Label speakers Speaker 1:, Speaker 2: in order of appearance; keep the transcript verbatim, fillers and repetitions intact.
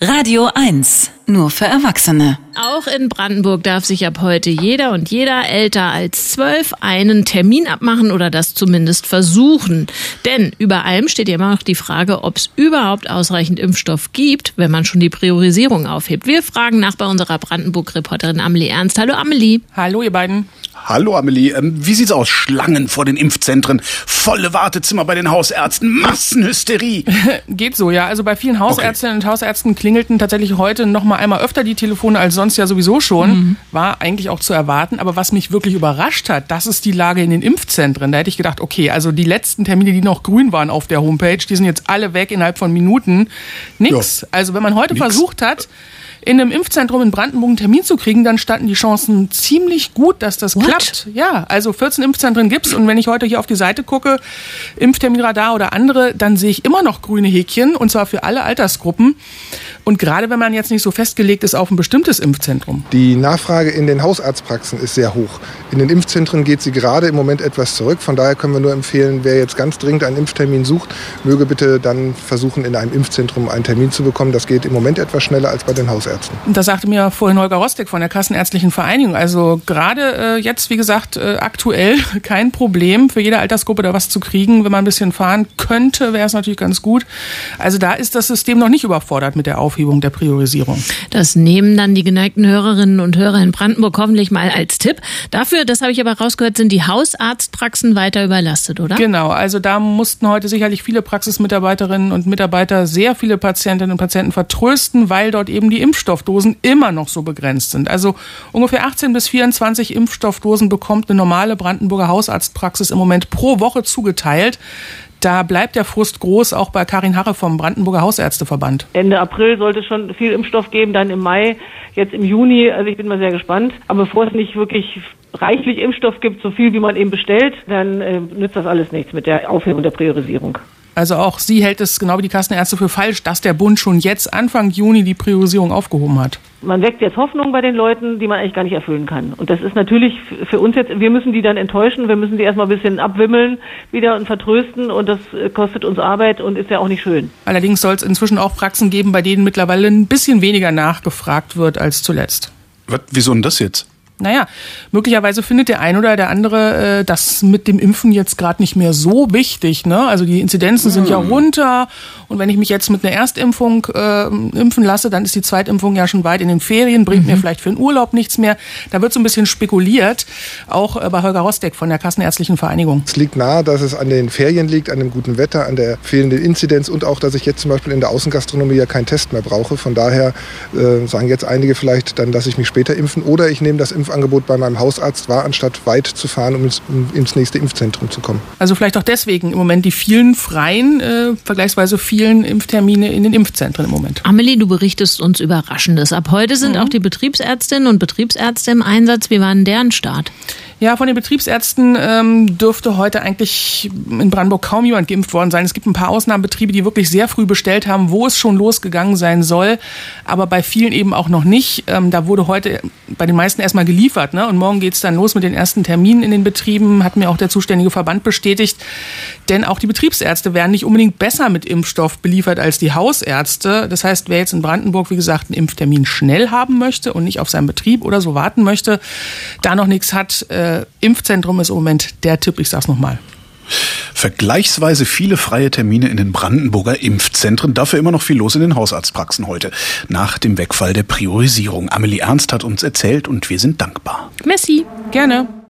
Speaker 1: Radio eins, nur für Erwachsene.
Speaker 2: Auch in Brandenburg darf sich ab heute jeder und jeder älter als zwölf einen Termin abmachen oder das zumindest versuchen. Denn über allem steht ja immer noch die Frage, ob es überhaupt ausreichend Impfstoff gibt, wenn man schon die Priorisierung aufhebt. Wir fragen nach bei unserer Brandenburg-Reporterin Amelie Ernst. Hallo Amelie.
Speaker 3: Hallo ihr beiden.
Speaker 4: Hallo Amelie, ähm, wie sieht's aus? Schlangen vor den Impfzentren, volle Wartezimmer bei den Hausärzten, Massenhysterie.
Speaker 3: Geht so, ja. Also bei vielen Hausärztinnen okay. und Hausärzten klingelten tatsächlich heute noch mal einmal öfter die Telefone als sonst ja sowieso schon. Mhm. War eigentlich auch zu erwarten. Aber was mich wirklich überrascht hat, das ist die Lage in den Impfzentren. Da hätte ich gedacht, okay, also die letzten Termine, die noch grün waren auf der Homepage, die sind jetzt alle weg innerhalb von Minuten. Nix. Ja. Also wenn man heute Nix. versucht hat, in einem Impfzentrum in Brandenburg einen Termin zu kriegen, dann standen die Chancen ziemlich gut, dass das What? klappt. Ja, also vierzehn Impfzentren gibt's und wenn ich heute hier auf die Seite gucke, Impfterminradar oder andere, dann sehe ich immer noch grüne Häkchen und zwar für alle Altersgruppen. Und gerade wenn man jetzt nicht so festgelegt ist auf ein bestimmtes Impfzentrum.
Speaker 5: Die Nachfrage in den Hausarztpraxen ist sehr hoch. In den Impfzentren geht sie gerade im Moment etwas zurück. Von daher können wir nur empfehlen, wer jetzt ganz dringend einen Impftermin sucht, möge bitte dann versuchen, in einem Impfzentrum einen Termin zu bekommen. Das geht im Moment etwas schneller als bei den Hausärzten.
Speaker 3: Das sagte mir vorhin Holger Rostek von der Kassenärztlichen Vereinigung. Also gerade äh, jetzt, wie gesagt, äh, aktuell kein Problem für jede Altersgruppe da was zu kriegen. Wenn man ein bisschen fahren könnte, wäre es natürlich ganz gut. Also da ist das System noch nicht überfordert mit der Aufhebung der Priorisierung.
Speaker 2: Das nehmen dann die geneigten Hörerinnen und Hörer in Brandenburg hoffentlich mal als Tipp. Dafür, das habe ich aber rausgehört, sind die Hausarztpraxen weiter überlastet, oder?
Speaker 3: Genau, also da mussten heute sicherlich viele Praxismitarbeiterinnen und Mitarbeiter sehr viele Patientinnen und Patienten vertrösten, weil dort eben die Impfstoffdosen immer noch so begrenzt sind. Also ungefähr achtzehn bis vierundzwanzig Impfstoffdosen bekommt eine normale Brandenburger Hausarztpraxis im Moment pro Woche zugeteilt. Da bleibt der Frust groß, auch bei Karin Harre vom Brandenburger Hausärzteverband.
Speaker 6: Ende April sollte es schon viel Impfstoff geben, dann im Mai, jetzt im Juni. Also ich bin mal sehr gespannt. Aber bevor es nicht wirklich reichlich Impfstoff gibt, so viel wie man eben bestellt, dann äh, nützt das alles nichts mit der Aufhebung der Priorisierung.
Speaker 3: Also auch sie hält es, genau wie die Kassenärzte, für falsch, dass der Bund schon jetzt Anfang Juni die Priorisierung aufgehoben hat.
Speaker 6: Man weckt jetzt Hoffnung bei den Leuten, die man eigentlich gar nicht erfüllen kann. Und das ist natürlich für uns jetzt, wir müssen die dann enttäuschen, wir müssen die erstmal ein bisschen abwimmeln wieder und vertrösten und das kostet uns Arbeit und ist ja auch nicht schön.
Speaker 3: Allerdings soll es inzwischen auch Praxen geben, bei denen mittlerweile ein bisschen weniger nachgefragt wird als zuletzt.
Speaker 4: Was, wieso denn das jetzt?
Speaker 3: Naja, möglicherweise findet der ein oder der andere äh, das mit dem Impfen jetzt gerade nicht mehr so wichtig, ne? Also die Inzidenzen sind ja runter und wenn ich mich jetzt mit einer Erstimpfung äh, impfen lasse, dann ist die Zweitimpfung ja schon weit in den Ferien, bringt mhm. mir vielleicht für den Urlaub nichts mehr. Da wird so ein bisschen spekuliert, auch äh, bei Holger Rostek von der Kassenärztlichen Vereinigung.
Speaker 5: Es liegt nahe, dass es an den Ferien liegt, an dem guten Wetter, an der fehlenden Inzidenz und auch, dass ich jetzt zum Beispiel in der Außengastronomie ja keinen Test mehr brauche. Von daher äh, sagen jetzt einige vielleicht, dann lasse ich mich später impfen oder ich nehme das Impf Angebot bei meinem Hausarzt wahr, anstatt weit zu fahren, um ins, um ins nächste Impfzentrum zu kommen.
Speaker 3: Also vielleicht auch deswegen im Moment die vielen freien, äh, vergleichsweise vielen Impftermine in den Impfzentren im Moment.
Speaker 2: Amelie, du berichtest uns Überraschendes. Ab heute sind mhm. auch die Betriebsärztinnen und Betriebsärzte im Einsatz. Wie war denn deren Start?
Speaker 3: Ja, von den Betriebsärzten ähm, dürfte heute eigentlich in Brandenburg kaum jemand geimpft worden sein. Es gibt ein paar Ausnahmebetriebe, die wirklich sehr früh bestellt haben, wo es schon losgegangen sein soll, aber bei vielen eben auch noch nicht. Ähm, da wurde heute bei den meisten erstmal geliefert, ne? Und morgen geht's dann los mit den ersten Terminen in den Betrieben, hat mir auch der zuständige Verband bestätigt. Denn auch die Betriebsärzte werden nicht unbedingt besser mit Impfstoff beliefert als die Hausärzte. Das heißt, wer jetzt in Brandenburg, wie gesagt, einen Impftermin schnell haben möchte und nicht auf seinen Betrieb oder so warten möchte, da noch nichts hat, äh, Impfzentrum ist im Moment der Tipp, ich sag's nochmal.
Speaker 4: Vergleichsweise viele freie Termine in den Brandenburger Impfzentren, dafür immer noch viel los in den Hausarztpraxen heute, nach dem Wegfall der Priorisierung. Amelie Ernst hat uns erzählt und wir sind dankbar.
Speaker 2: Merci.
Speaker 3: Gerne.